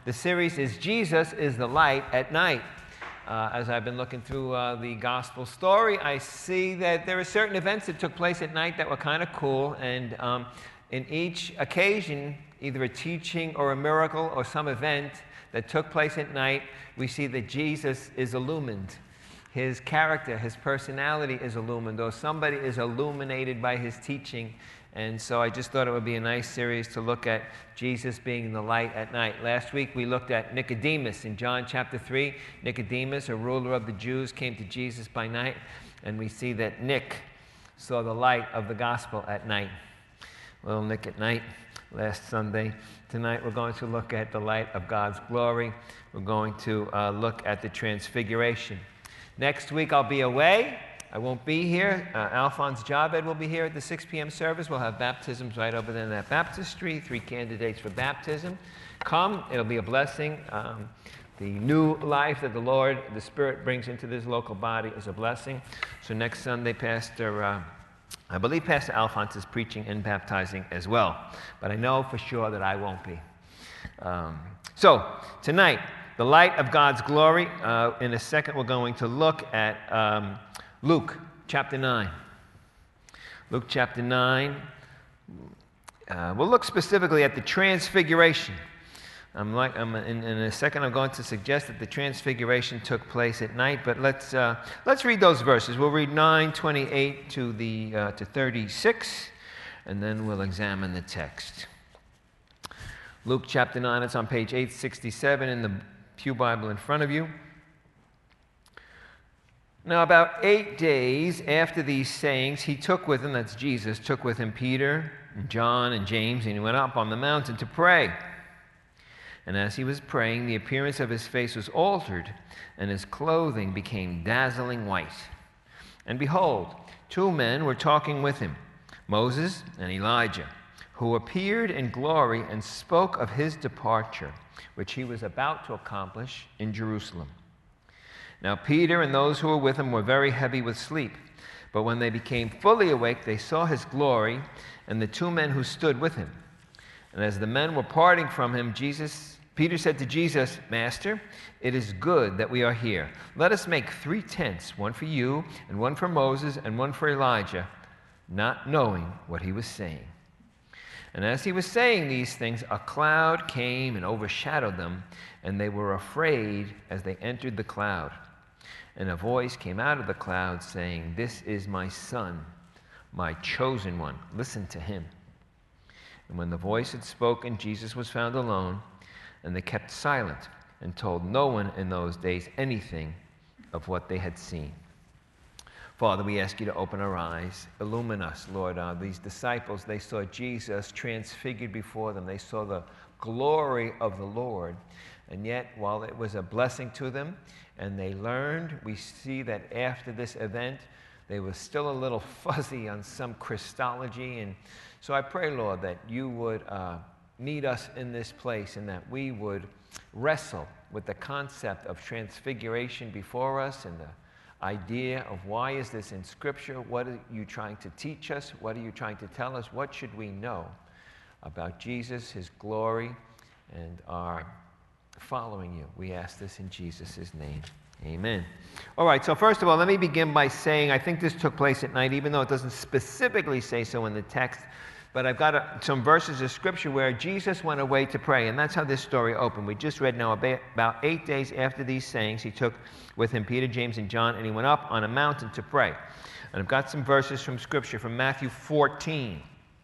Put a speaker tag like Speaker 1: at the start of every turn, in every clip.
Speaker 1: The series is Jesus is the Light at Night. As I've been looking through the gospel story, I see that there are certain events that took place at night that were kind of cool, and in each occasion, either a teaching or a miracle or some event that took place at night, we see that Jesus is illumined. His character, his personality is illumined, or somebody is illuminated by his teaching. And so I just thought it would be a nice series to look at Jesus being the light at night. Last week we looked at Nicodemus in John chapter 3. Nicodemus, a ruler of the Jews, came to Jesus by night, and we see that Nick saw the light of the gospel at night. Little Nick at night, last Sunday. Tonight we're going to look at the light of God's glory. We're going to look at the transfiguration. Next week I'll be away. I won't be here. Alphonse Jabed will be here at the 6 p.m. service. We'll have baptisms right over there in that baptistry. 3 candidates for baptism. Come. It'll be a blessing. The new life that the Lord, the Spirit, brings into this local body is a blessing. So next Sunday, I believe Pastor Alphonse is preaching and baptizing as well. But I know for sure that I won't be. So tonight, the light of God's glory. In a second, we're going to look at Luke chapter 9. Luke chapter 9. We'll look specifically at the transfiguration. In a second, I'm going to suggest that the transfiguration took place at night, but let's read those verses. We'll read 9:28 to 36, and then we'll examine the text. Luke chapter 9. It's on page 867 in the Pew Bible in front of you. Now, about 8 days after these sayings, he took with him, that's Jesus, took with him Peter and John and James, and he went up on the mountain to pray. And as he was praying, the appearance of his face was altered, and his clothing became dazzling white. And behold, 2 men were talking with him, Moses and Elijah, who appeared in glory and spoke of his departure, which he was about to accomplish in Jerusalem. Now Peter and those who were with him were very heavy with sleep. But when they became fully awake, they saw his glory and the 2 men who stood with him. And as the men were parting from him, Peter said to Jesus, "Master, it is good that we are here. Let us make 3 tents, one for you, and one for Moses, and one for Elijah," not knowing what he was saying. And as he was saying these things, a cloud came and overshadowed them, and they were afraid as they entered the cloud. And a voice came out of the cloud saying, "This is my son, my chosen one. Listen to him." And when the voice had spoken, Jesus was found alone, and they kept silent and told no one in those days anything of what they had seen. Father, we ask you to open our eyes, illumine us, Lord. These disciples, they saw Jesus transfigured before them. They saw the glory of the Lord. And yet, while it was a blessing to them and they learned, we see that after this event, they were still a little fuzzy on some Christology. And so I pray, Lord, that you would meet us in this place and that we would wrestle with the concept of transfiguration before us and the idea of why is this in Scripture? What are you trying to teach us? What are you trying to tell us? What should we know about Jesus, his glory, and our following you? We ask this in Jesus' name. Amen. All right, so first of all, let me begin by saying I think this took place at night, even though it doesn't specifically say so in the text. But I've got some verses of Scripture where Jesus went away to pray, and that's how this story opened. We just read now about 8 days after these sayings, he took with him Peter, James, and John, and he went up on a mountain to pray. And I've got some verses from Scripture from Matthew 14.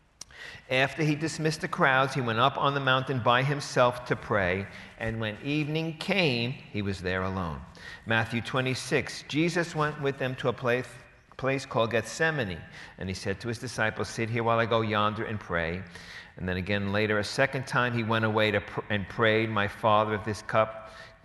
Speaker 1: After he dismissed the crowds, he went up on the mountain by himself to pray, and when evening came, he was there alone. Matthew 26, Jesus went with them to a place called Gethsemane, and he said to his disciples, "Sit here while I go yonder and pray." And then again later, a second time, he went away and prayed, "My Father, if this cup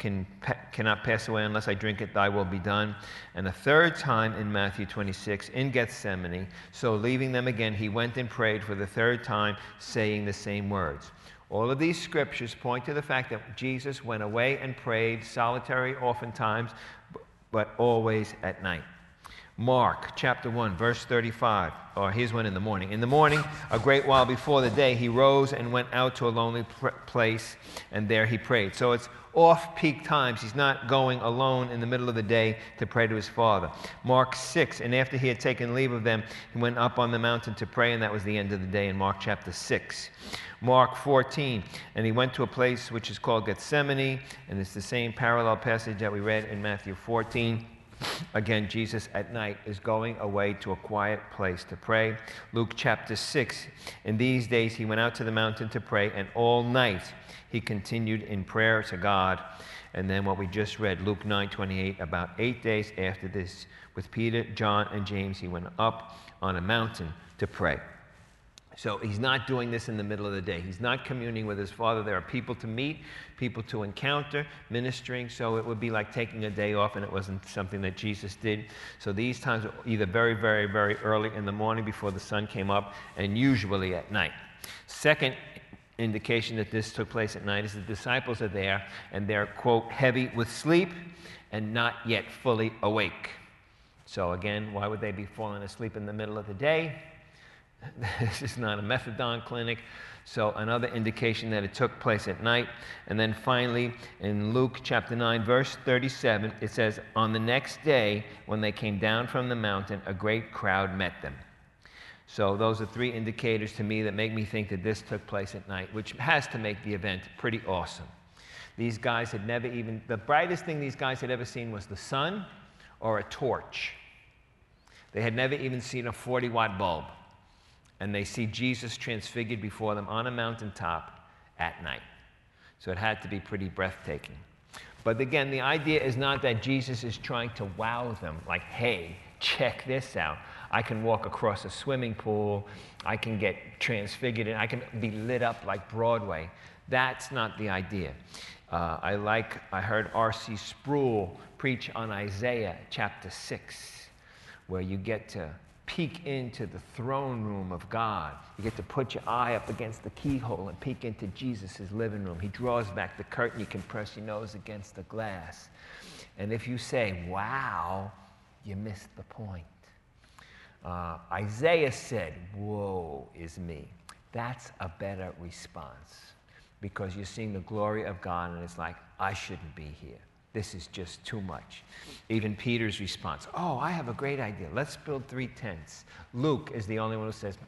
Speaker 1: cannot pass away unless I drink it, thy will be done." And a third time in Matthew 26, in Gethsemane, so leaving them again, he went and prayed for the third time, saying the same words. All of these scriptures point to the fact that Jesus went away and prayed, solitary oftentimes, but always at night. Mark chapter 1, verse 35. Or here's one in the morning. In the morning, a great while before the day, he rose and went out to a lonely place, and there he prayed. So it's off-peak times. He's not going alone in the middle of the day to pray to his Father. Mark 6, and after he had taken leave of them, he went up on the mountain to pray, and that was the end of the day in Mark chapter 6. Mark 14, and he went to a place which is called Gethsemane, and it's the same parallel passage that we read in Matthew 14. Again, Jesus at night is going away to a quiet place to pray. Luke chapter 6, in these days he went out to the mountain to pray, and all night he continued in prayer to God. And then what we just read, Luke 9:28, about 8 days after this, with Peter, John, and James, he went up on a mountain to pray. So he's not doing this in the middle of the day. He's not communing with his Father. There are people to meet, people to encounter, ministering. So it would be like taking a day off, and it wasn't something that Jesus did. So these times were either very, very, very early in the morning before the sun came up, and usually at night. Second indication that this took place at night is the disciples are there, and they're, quote, heavy with sleep and not yet fully awake. So again, why would they be falling asleep in the middle of the day? This is not a methadone clinic. So another indication that it took place at night. And then finally, in Luke chapter 9, verse 37, it says, on the next day, when they came down from the mountain, a great crowd met them. So those are three indicators to me that make me think that this took place at night, which has to make the event pretty awesome. These guys had never even, the brightest thing these guys had ever seen was the sun or a torch. They had never even seen a 40-watt bulb. And they see Jesus transfigured before them on a mountaintop at night. So it had to be pretty breathtaking. But again, the idea is not that Jesus is trying to wow them, like, hey, check this out. I can walk across a swimming pool. I can get transfigured, and I can be lit up like Broadway. That's not the idea. I heard R.C. Sproul preach on Isaiah chapter 6, where you get to peek into the throne room of God. You get to put your eye up against the keyhole and peek into Jesus' living room. He draws back the curtain. You can press your nose against the glass. And if you say, wow, you missed the point. Isaiah said, woe is me. That's a better response, because you're seeing the glory of God, and it's like, I shouldn't be here. This is just too much. Even Peter's response, oh, I have a great idea. Let's build 3 tents. Luke is the only one who says,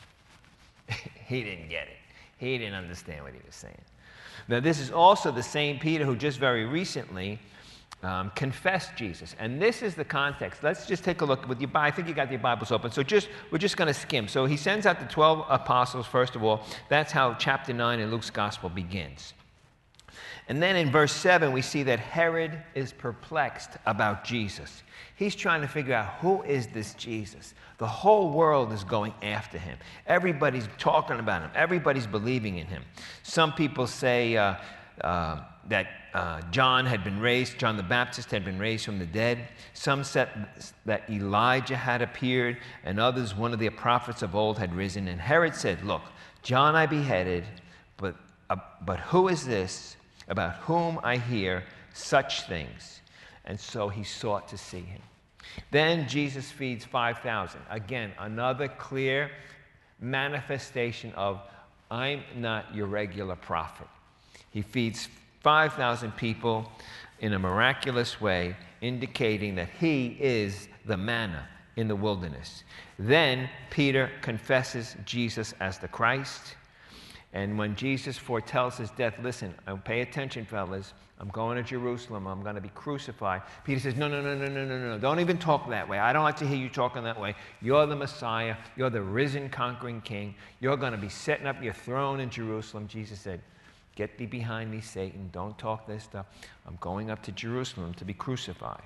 Speaker 1: he didn't get it. He didn't understand what he was saying. Now, this is also the same Peter who just very recently confessed Jesus. And this is the context. Let's just take a look with your Bible. I think you got your Bibles open. So we're just going to skim. So he sends out the 12 apostles, first of all. That's how chapter 9 in Luke's gospel begins. And then in verse 7, we see that Herod is perplexed about Jesus. He's trying to figure out, who is this Jesus? The whole world is going after him. Everybody's talking about him. Everybody's believing in him. Some people say that John the Baptist had been raised from the dead. Some said that Elijah had appeared, and others, one of the prophets of old, had risen. And Herod said, look, John I beheaded, but who is this about whom I hear such things? And so he sought to see him. Then Jesus feeds 5,000. Again, another clear manifestation of, I'm not your regular prophet. He feeds 5,000 people in a miraculous way, indicating that he is the manna in the wilderness. Then Peter confesses Jesus as the Christ. And when Jesus foretells his death, listen, pay attention, fellas. I'm going to Jerusalem. I'm going to be crucified. Peter says, no. Don't even talk that way. I don't like to hear you talking that way. You're the Messiah. You're the risen, conquering king. You're going to be setting up your throne in Jerusalem. Jesus said, get thee behind me, Satan. Don't talk this stuff. I'm going up to Jerusalem to be crucified.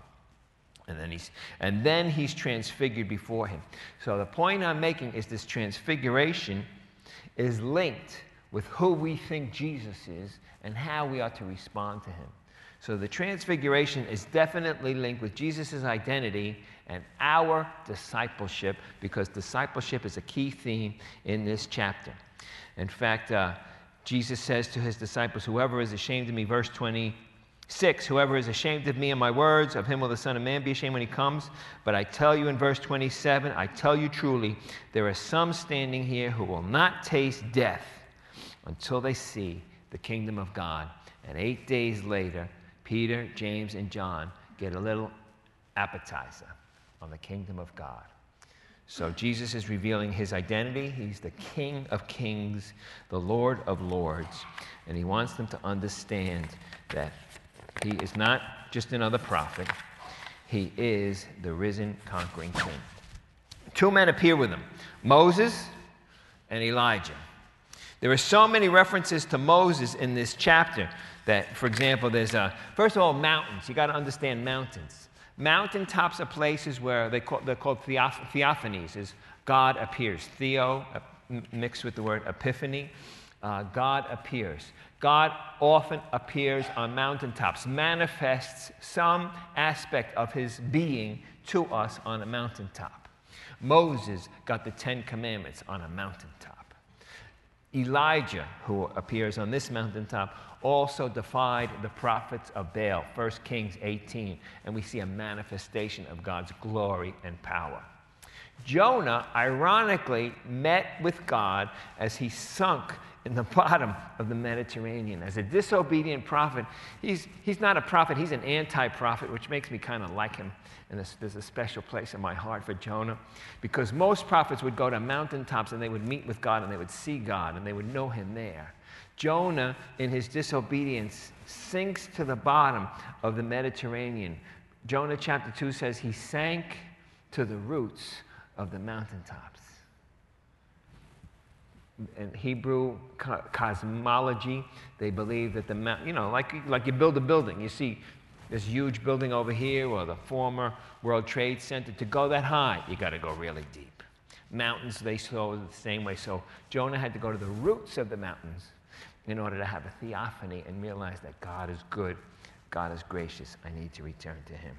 Speaker 1: And then he's transfigured before him. So the point I'm making is this transfiguration is linked with who we think Jesus is and how we are to respond to him. So the transfiguration is definitely linked with Jesus' identity and our discipleship, because discipleship is a key theme in this chapter. In fact, Jesus says to his disciples, whoever is ashamed of me, verse 20, 6, whoever is ashamed of me and my words, of him will the Son of Man be ashamed when he comes. But I tell you in verse 27, I tell you truly, there are some standing here who will not taste death until they see the kingdom of God. And 8 days later, Peter, James, and John get a little appetizer on the kingdom of God. So Jesus is revealing his identity. He's the King of Kings, the Lord of Lords. And he wants them to understand that he is not just another prophet. He is the risen, conquering king. 2 men appear with him, Moses and Elijah. There are so many references to Moses in this chapter that, for example, there's first of all, mountains. You got to understand mountains. Mountaintops are places where they're called theophanies, is God appears. Theo mixed with the word epiphany. God appears. God often appears on mountaintops, manifests some aspect of his being to us on a mountaintop. Moses got the 10 Commandments on a mountaintop. Elijah, who appears on this mountaintop, also defied the prophets of Baal, 1 Kings 18, and we see a manifestation of God's glory and power. Jonah, ironically, met with God as he sunk in the bottom of the Mediterranean. As a disobedient prophet, he's not a prophet, he's an anti-prophet, which makes me kind of like him. And there's a special place in my heart for Jonah, because most prophets would go to mountaintops and they would meet with God and they would see God and they would know him there. Jonah, in his disobedience, sinks to the bottom of the Mediterranean. Jonah chapter 2 says he sank to the roots of the mountaintops. In Hebrew cosmology, they believe that the mountain, like you build a building. You see this huge building over here, or the former World Trade Center. To go that high, you got to go really deep. Mountains, they saw the same way. So Jonah had to go to the roots of the mountains in order to have a theophany and realize that God is good, God is gracious. I need to return to him.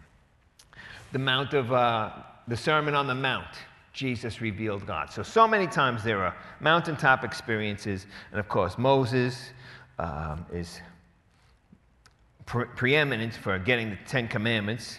Speaker 1: The Sermon on the Mount. Jesus revealed God. So many times there are mountaintop experiences, and of course Moses is preeminent for getting the 10 Commandments.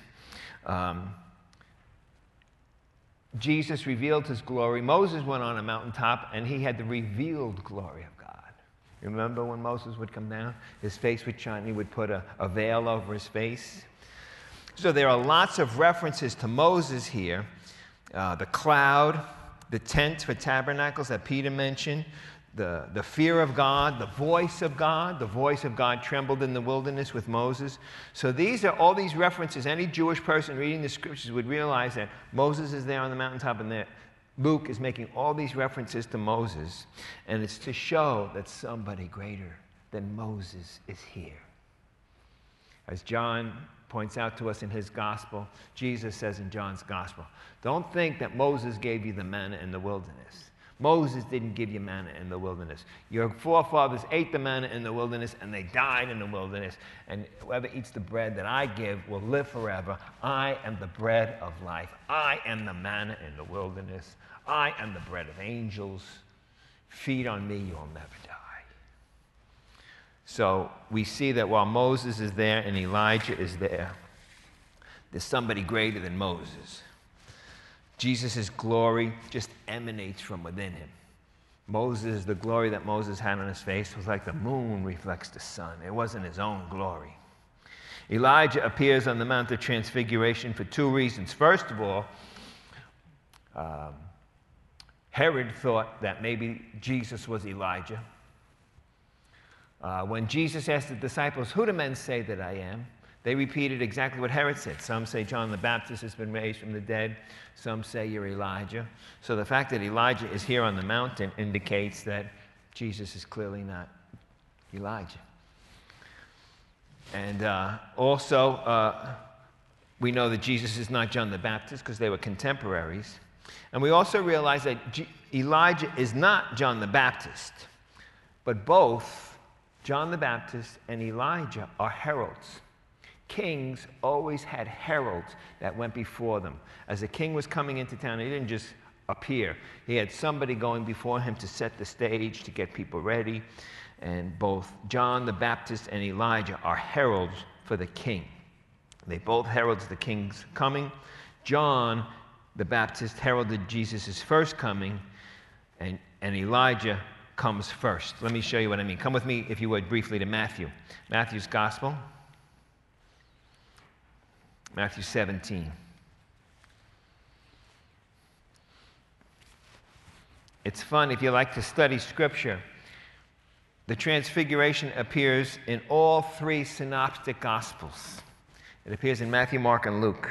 Speaker 1: Jesus revealed his glory. Moses went on a mountaintop and he had the revealed glory of God. Remember when Moses would come down? His face would shine, he would put a veil over his face. So there are lots of references to Moses here. The cloud, the tent for tabernacles that Peter mentioned, the fear of God, the voice of God. The voice of God trembled in the wilderness with Moses. So these are all these references. Any Jewish person reading the scriptures would realize that Moses is there on the mountaintop and that Luke is making all these references to Moses. And it's to show that somebody greater than Moses is here. As John points out to us in his gospel, Jesus says in John's gospel, don't think that Moses gave you the manna in the wilderness. Moses didn't give you manna in the wilderness. Your forefathers ate the manna in the wilderness and they died in the wilderness. And whoever eats the bread that I give will live forever. I am the bread of life. I am the manna in the wilderness. I am the bread of angels. Feed on me, you'll never die. So we see that while Moses is there and Elijah is there, there's somebody greater than Moses. Jesus' glory just emanates from within him. Moses, the glory that Moses had on his face was like the moon reflects the sun. It wasn't his own glory. Elijah appears on the Mount of Transfiguration for 2 reasons. First of all, Herod thought that maybe Jesus was Elijah. When Jesus asked the disciples, who do men say that I am? They repeated exactly what Herod said. Some say John the Baptist has been raised from the dead. Some say you're Elijah. So the fact that Elijah is here on the mountain indicates that Jesus is clearly not Elijah. And also, we know that Jesus is not John the Baptist because they were contemporaries. And we also realize that Elijah is not John the Baptist, but both John the Baptist and Elijah are heralds. Kings always had heralds that went before them. As a king was coming into town, he didn't just appear. He had somebody going before him to set the stage, to get people ready. And both John the Baptist and Elijah are heralds for the king. They both heralded the king's coming. John the Baptist heralded Jesus' first coming, and Elijah comes first. Let me show you what I mean. Come with me, if you would, briefly to Matthew. Matthew's Gospel. Matthew 17. It's fun if you like to study Scripture. The Transfiguration appears in all three synoptic Gospels. It appears in Matthew, Mark, and Luke.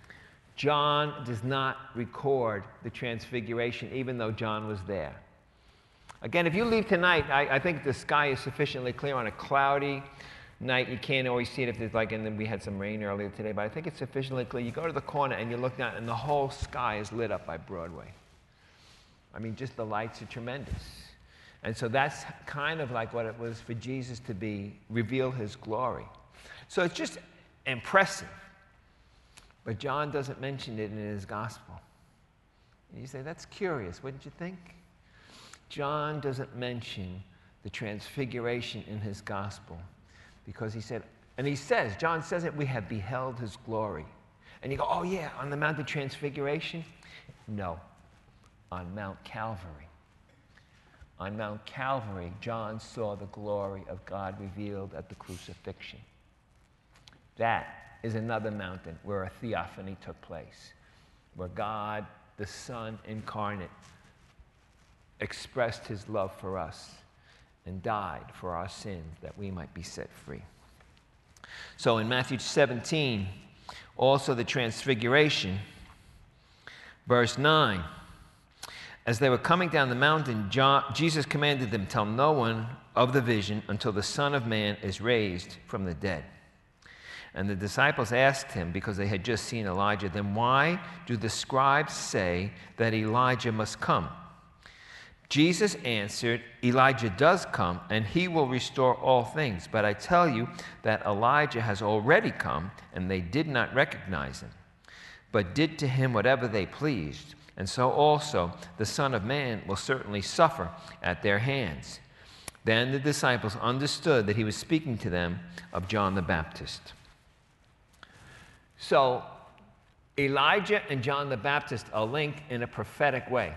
Speaker 1: John does not record the Transfiguration, even though John was there. Again, if you leave tonight, I think the sky is sufficiently clear. On a cloudy night, you can't always see it if there's and then we had some rain earlier today, but I think it's sufficiently clear. You go to the corner and you look down, and the whole sky is lit up by Broadway. I mean, just the lights are tremendous. And so that's kind of like what it was for Jesus to reveal his glory. So it's just impressive. But John doesn't mention it in his gospel. And you say, that's curious, wouldn't you think? John doesn't mention the transfiguration in his gospel because he said, and he says, John says it, we have beheld his glory. And you go, oh yeah, on the Mount of Transfiguration? No, on Mount Calvary. On Mount Calvary, John saw the glory of God revealed at the crucifixion. That is another mountain where a theophany took place, where God, the Son incarnate, expressed his love for us and died for our sins that we might be set free. So in Matthew 17, also the Transfiguration, verse 9, as they were coming down the mountain, Jesus commanded them, tell no one of the vision until the Son of Man is raised from the dead. And the disciples asked him, because they had just seen Elijah, then why do the scribes say that Elijah must come? Jesus answered, Elijah does come, and he will restore all things. But I tell you that Elijah has already come, and they did not recognize him, but did to him whatever they pleased. And so also the Son of Man will certainly suffer at their hands. Then the disciples understood that he was speaking to them of John the Baptist. So Elijah and John the Baptist are linked in a prophetic way.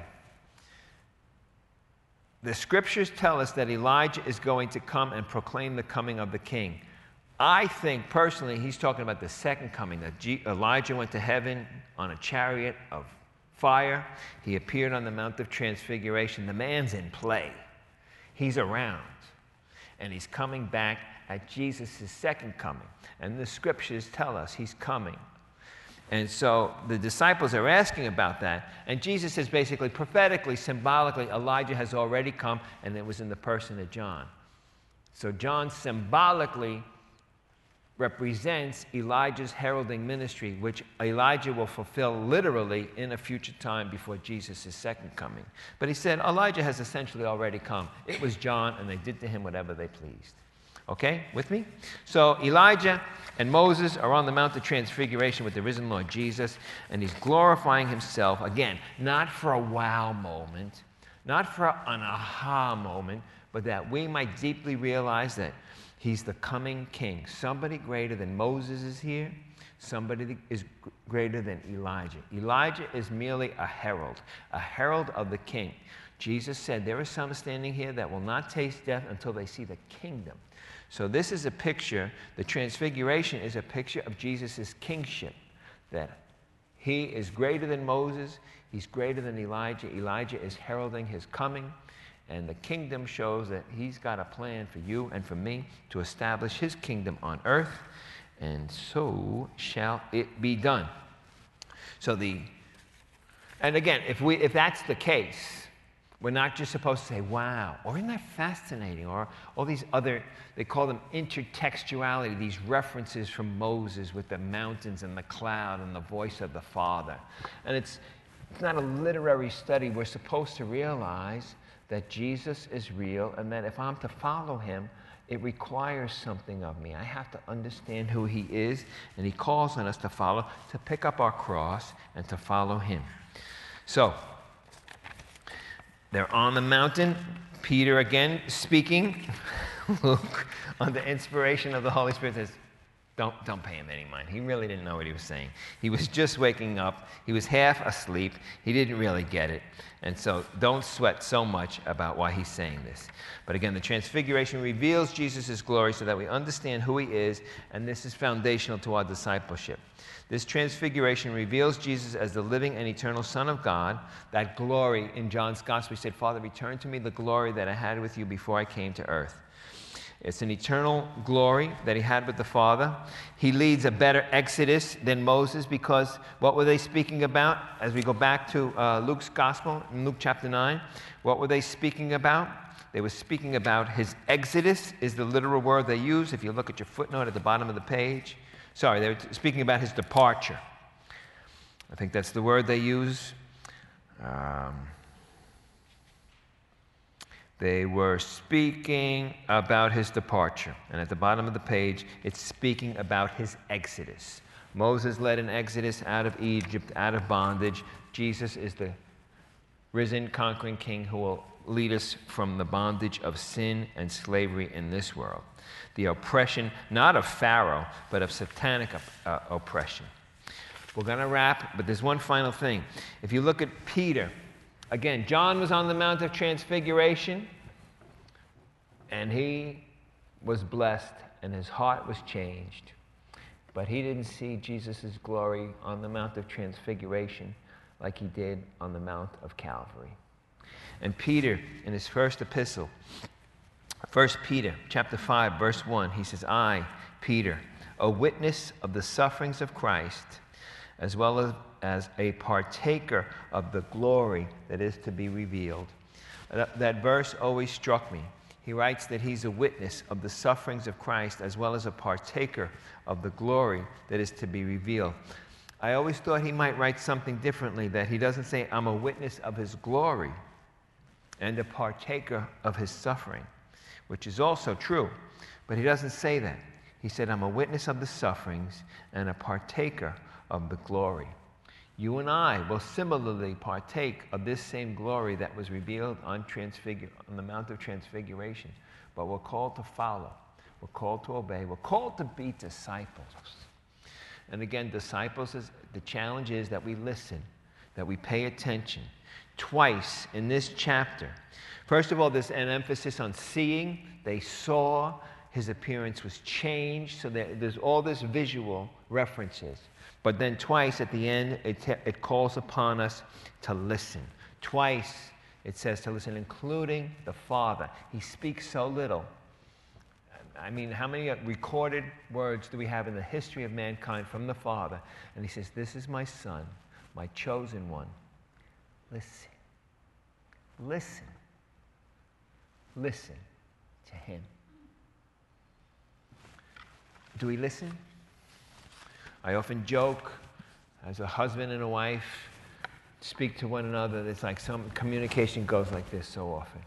Speaker 1: The scriptures tell us that Elijah is going to come and proclaim the coming of the king. I think personally he's talking about the second coming, that Elijah went to heaven on a chariot of fire. He appeared on the Mount of Transfiguration. The man's in play. He's around. And he's coming back at Jesus' second coming. And the scriptures tell us he's coming. And so the disciples are asking about that. And Jesus says basically, prophetically, symbolically, Elijah has already come, and it was in the person of John. So John symbolically represents Elijah's heralding ministry, which Elijah will fulfill literally in a future time before Jesus' second coming. But he said Elijah has essentially already come. It was John, and they did to him whatever they pleased. Okay, with me? So Elijah and Moses are on the Mount of Transfiguration with the risen Lord Jesus, and he's glorifying himself, again, not for a wow moment, not for an aha moment, but that we might deeply realize that he's the coming king. Somebody greater than Moses is here. Somebody is greater than Elijah. Elijah is merely a herald of the king. Jesus said, there are some standing here that will not taste death until they see the kingdom. So this is a picture, the Transfiguration is a picture of Jesus' kingship, that he is greater than Moses, he's greater than Elijah. Elijah is heralding his coming, and the kingdom shows that he's got a plan for you and for me to establish his kingdom on earth, and so shall it be done. So and again, if that's the case, we're not just supposed to say, wow, or isn't that fascinating? Or all these other, they call them intertextuality, these references from Moses with the mountains and the cloud and the voice of the Father. And it's not a literary study. We're supposed to realize that Jesus is real, and that if I'm to follow him, it requires something of me. I have to understand who he is, and he calls on us to follow, to pick up our cross and to follow him. So, they're on the mountain. Peter again speaking. Luke, on the inspiration of the Holy Spirit, says, Don't pay him any mind. He really didn't know what he was saying. He was just waking up. He was half asleep. He didn't really get it. And so don't sweat so much about why he's saying this. But again, the Transfiguration reveals Jesus' glory so that we understand who he is, and this is foundational to our discipleship. This Transfiguration reveals Jesus as the living and eternal Son of God. That glory in John's Gospel, he said, Father, return to me the glory that I had with you before I came to earth. It's an eternal glory that he had with the Father. He leads a better exodus than Moses, because what were they speaking about? As we go back to Luke's Gospel, in Luke chapter 9, what were they speaking about? They were speaking about his exodus, is the literal word they use. If you look at your footnote at the bottom of the page. Sorry, they were speaking about his departure. I think that's the word they use. They were speaking about his departure. And at the bottom of the page, it's speaking about his exodus. Moses led an exodus out of Egypt, out of bondage. Jesus is the risen, conquering king who will lead us from the bondage of sin and slavery in this world. The oppression, not of Pharaoh, but of satanic oppression. We're going to wrap, but there's one final thing. If you look at Peter, again, John was on the Mount of Transfiguration, and he was blessed, and his heart was changed. But he didn't see Jesus' glory on the Mount of Transfiguration like he did on the Mount of Calvary. And Peter, in his first epistle, 1 Peter chapter 5, verse 1, he says, I, Peter, a witness of the sufferings of Christ, as well as a partaker of the glory that is to be revealed. That verse always struck me. He writes that he's a witness of the sufferings of Christ, as well as a partaker of the glory that is to be revealed. I always thought he might write something differently, that he doesn't say, I'm a witness of his glory and a partaker of his suffering, which is also true, but he doesn't say that. He said, I'm a witness of the sufferings and a partaker of the glory. You and I will similarly partake of this same glory that was revealed on the Mount of Transfiguration, but we're called to follow. We're called to obey. We're called to be disciples. And again, disciples, the challenge is that we listen, that we pay attention. Twice in this chapter, first of all, there's an emphasis on seeing. They saw, his appearance was changed, so there's all this visual references. But then twice at the end, it calls upon us to listen. Twice it says to listen, including the Father. He speaks so little. I mean, how many recorded words do we have in the history of mankind from the Father? And he says, this is my Son, my chosen one. Listen. Listen. Listen to him. Do we listen? I often joke, as a husband and a wife speak to one another, it's like some communication goes like this so often.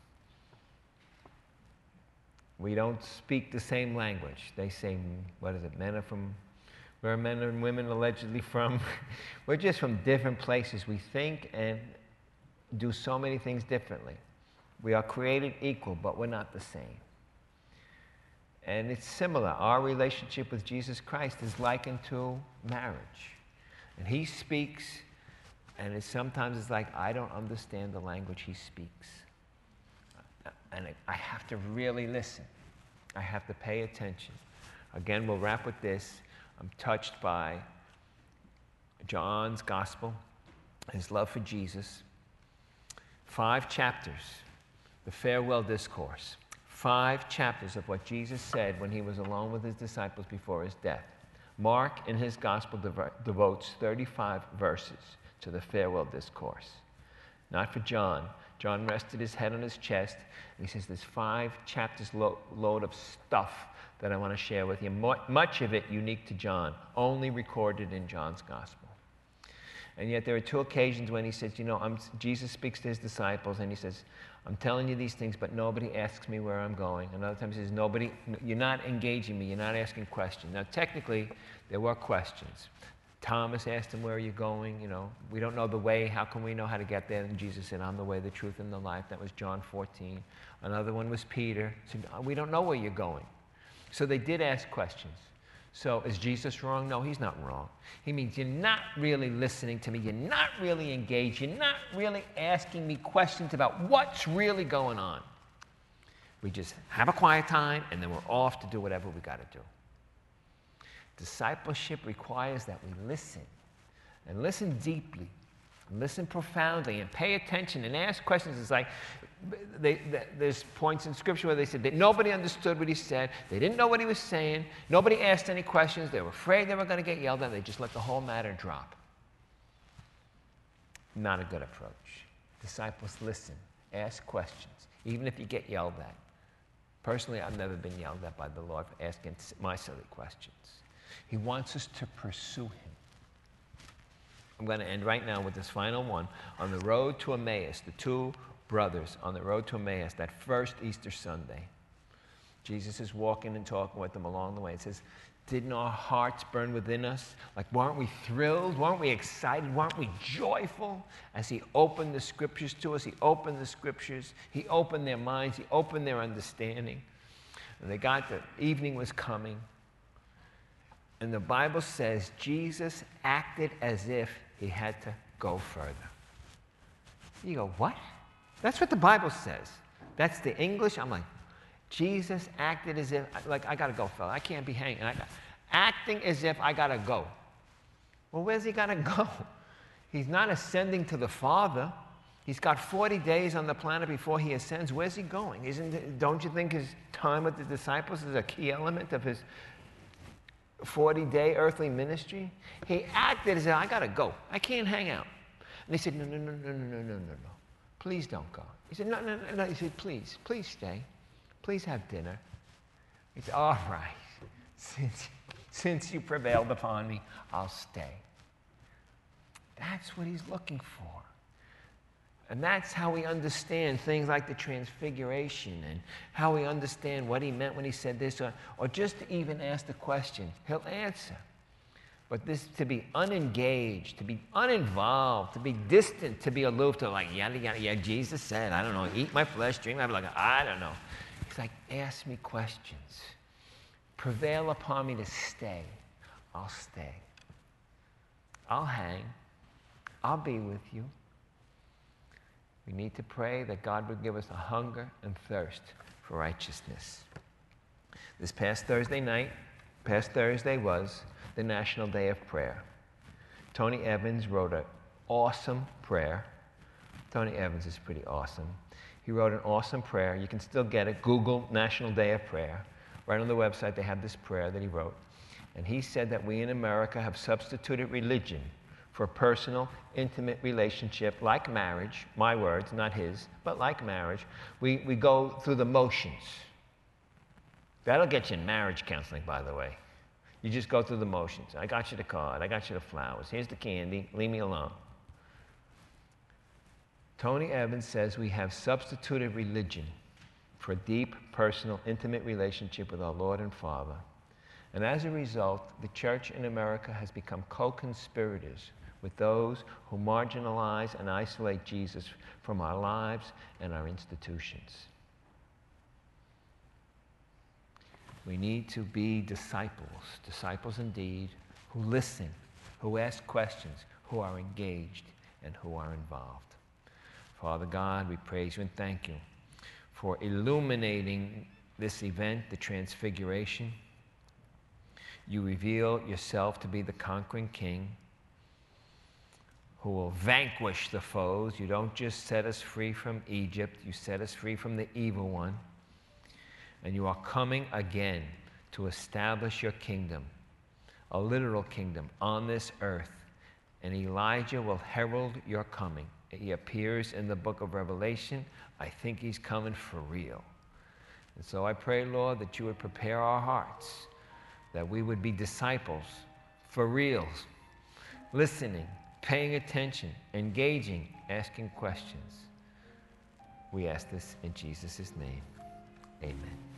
Speaker 1: We don't speak the same language. They say, what is it, men are from, where are men and women allegedly from? We're just from different places. We think and do so many things differently. We are created equal, but we're not the same. And it's similar. Our relationship with Jesus Christ is likened to marriage. And he speaks, and sometimes it's like, I don't understand the language he speaks. And I have to really listen. I have to pay attention. Again, we'll wrap with this. I'm touched by John's Gospel, his love for Jesus. 5 chapters, the farewell discourse. 5 chapters of what Jesus said when he was alone with his disciples before his death. Mark, in his Gospel, devotes 35 verses to the farewell discourse. Not for John. John rested his head on his chest, and he says, there's 5 chapters load of stuff that I want to share with you. Much of it unique to John, only recorded in John's Gospel. And yet there are 2 occasions when he says, Jesus speaks to his disciples, and he says, I'm telling you these things, but nobody asks me where I'm going. And other times he says, you're not engaging me, you're not asking questions. Now, technically, there were questions. Thomas asked him, where are you going? We don't know the way. How can we know how to get there? And Jesus said, I'm the way, the truth, and the life. That was John 14. Another one was Peter. He said, we don't know where you're going. So they did ask questions. So is Jesus wrong? No, he's not wrong. He means you're not really listening to me. You're not really engaged. You're not really asking me questions about what's really going on. We just have a quiet time, and then we're off to do whatever we got to do. Discipleship requires that we listen, and listen deeply, and listen profoundly, and pay attention, and ask questions. It's like there's points in Scripture where they said that nobody understood what he said. They didn't know what he was saying. Nobody asked any questions. They were afraid they were going to get yelled at. They just let the whole matter drop. Not a good approach. Disciples listen, ask questions, even if you get yelled at. Personally, I've never been yelled at by the Lord for asking my silly questions. He wants us to pursue him. I'm going to end right now with this final one. On the road to Emmaus, the two brothers on the road to Emmaus, that first Easter Sunday, Jesus is walking and talking with them along the way. It says, didn't our hearts burn within us? Like, weren't we thrilled? Weren't we excited? Weren't we joyful as he opened the Scriptures to us? He opened the Scriptures. He opened their minds. He opened their understanding. And they got the evening was coming. And the Bible says Jesus acted as if he had to go further. You go, what? That's what the Bible says. That's the English. I'm like, Jesus acted as if, like, I got to go, fella. I can't be hanging. Acting as if I got to go. Well, where's he got to go? He's not ascending to the Father. He's got 40 days on the planet before he ascends. Where's he going? Don't you think his time with the disciples is a key element of his 40-day earthly ministry? He acted as if I got to go. I can't hang out. And they said, no. Please don't go. He said, no. He said, please stay. Please have dinner. He said, all right. Since you prevailed upon me, I'll stay. That's what he's looking for. And that's how we understand things like the Transfiguration, and how we understand what he meant when he said this, or just to even ask the question. He'll answer. But this, to be unengaged, to be uninvolved, to be distant, to be aloof, to like, yada, yada, yeah, Jesus said, I don't know, eat my flesh, drink my blood, I don't know. He's like, ask me questions. Prevail upon me to stay. I'll stay. I'll hang. I'll be with you. We need to pray that God would give us a hunger and thirst for righteousness. This past Thursday was the National Day of Prayer. Tony Evans wrote an awesome prayer. Tony Evans is pretty awesome. He wrote an awesome prayer. You can still get it. Google National Day of Prayer. Right on the website, they have this prayer that he wrote. And he said that we in America have substituted religion for a personal, intimate relationship like marriage. My words, not his, but like marriage. We go through the motions. That'll get you in marriage counseling, by the way. You just go through the motions. I got you the card. I got you the flowers. Here's the candy. Leave me alone. Tony Evans says we have substituted religion for a deep, personal, intimate relationship with our Lord and Father. And as a result, the church in America has become co-conspirators with those who marginalize and isolate Jesus from our lives and our institutions. We need to be disciples indeed, who listen, who ask questions, who are engaged, and who are involved. Father God, we praise you and thank you for illuminating this event, the Transfiguration. You reveal yourself to be the conquering King who will vanquish the foes. You don't just set us free from Egypt, you set us free from the evil one. And you are coming again to establish your kingdom, a literal kingdom on this earth. And Elijah will herald your coming. He appears in the book of Revelation. I think he's coming for real. And so I pray, Lord, that you would prepare our hearts, that we would be disciples for real, listening, paying attention, engaging, asking questions. We ask this in Jesus' name. Amen.